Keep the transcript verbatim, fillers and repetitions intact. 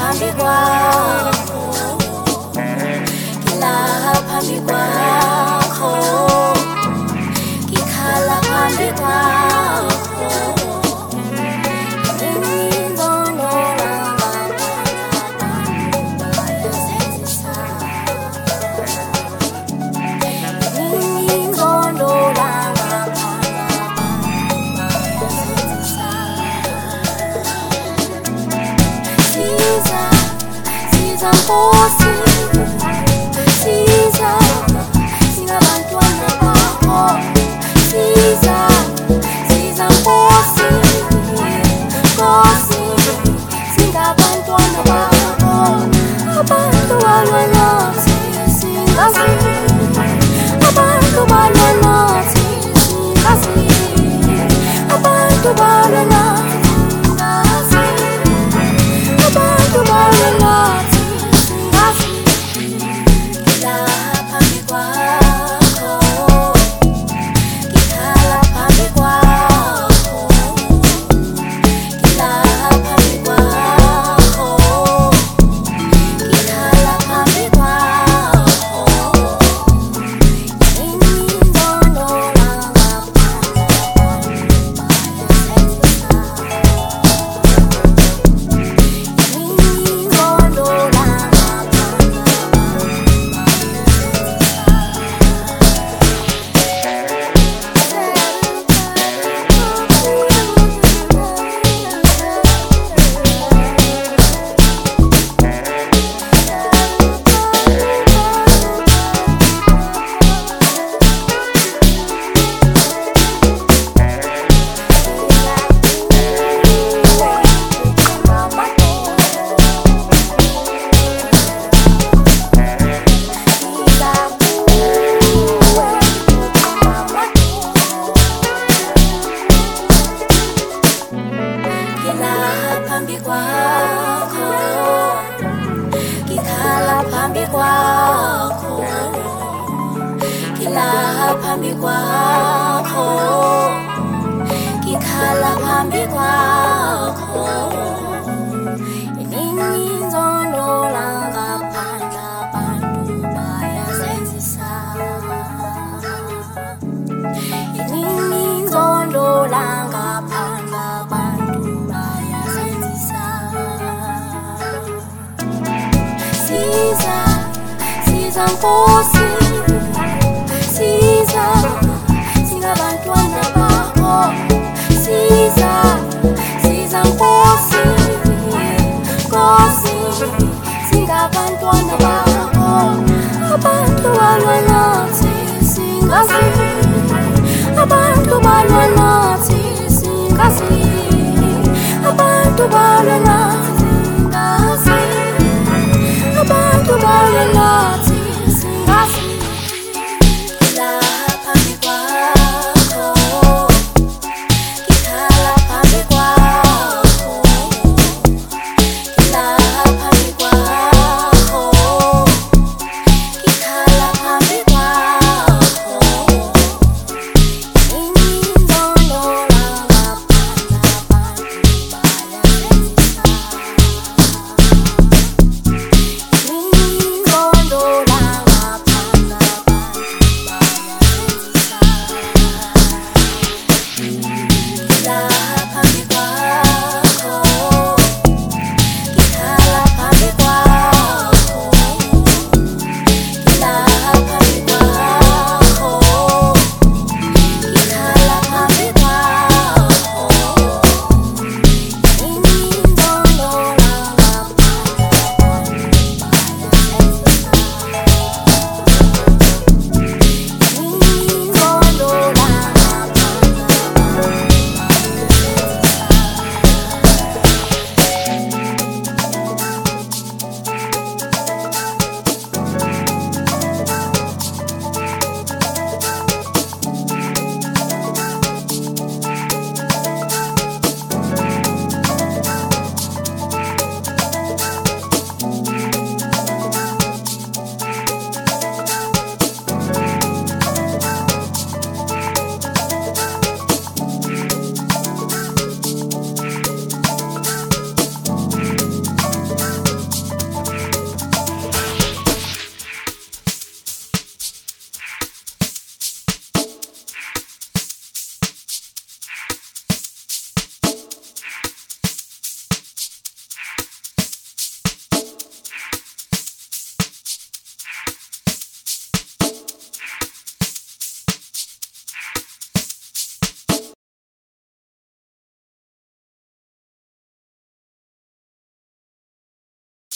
phambi kwakho, ngilapha phambi kwakho, ngikhala phambi kwakho. Nkosi, siza, singabantwana bakho. Siza, siza Nkosi, Nkosi, singabantwana bakho. Abantu balwa nathi singazi, abantu balwa nathi singazi, abantu balwa nathi singazi, abantu balwa nathi. Phambi kwakho, ngikhala phambi kwakho, ngilapha phambi kwakho, ngikhala phambi kwakho. Iningi inzondo langaphandle abantu bayasenzisa, iningi inzondo langaphandle abantu bayasenzisa. Siza, siza Nkosi, siza, singabantwana bakho. Siza, siza Nkosi, Nkosi, singabantwana bakho. Abantu balwa nathi singazi, abantu balwa nathi singazi, abantu balwa nathi.